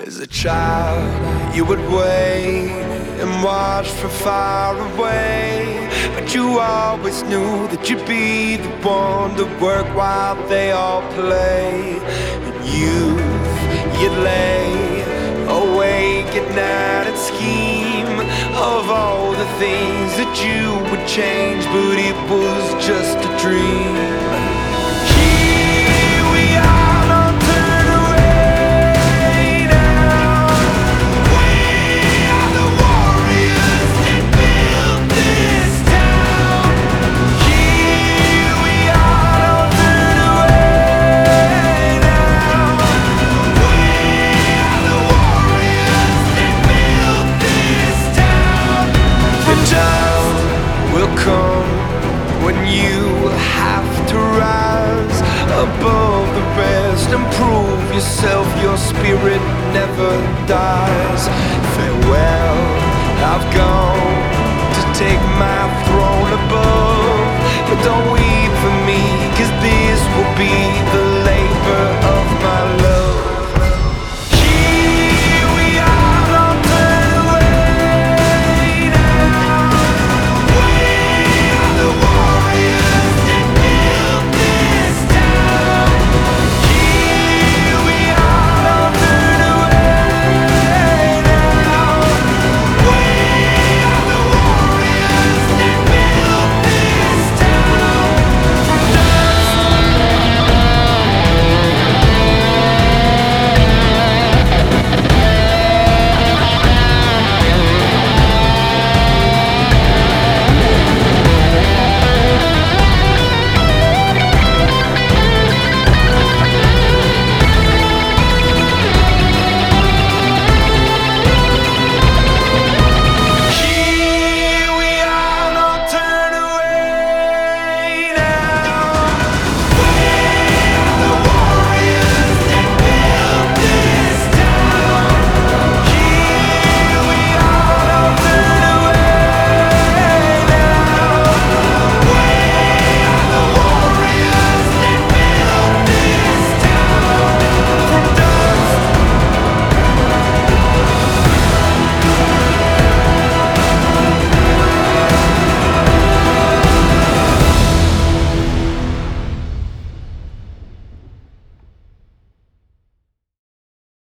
As a child, you would wait and watch from far away, but you always knew that you'd be the one to work while they all play. In youth, you'd lay awake at night and scheme of all the things that you would change, but it was just a dream. Here we are, don't turn away now. We are the warriors that built this town. Here we are, don't turn away now. We are the warriors that built this town. The time will come when you will have to rise above the rest and prove yourself. Your spirit never dies. Farewell, I've gone to take my throne above, but don't weep for me, 'cause this will be the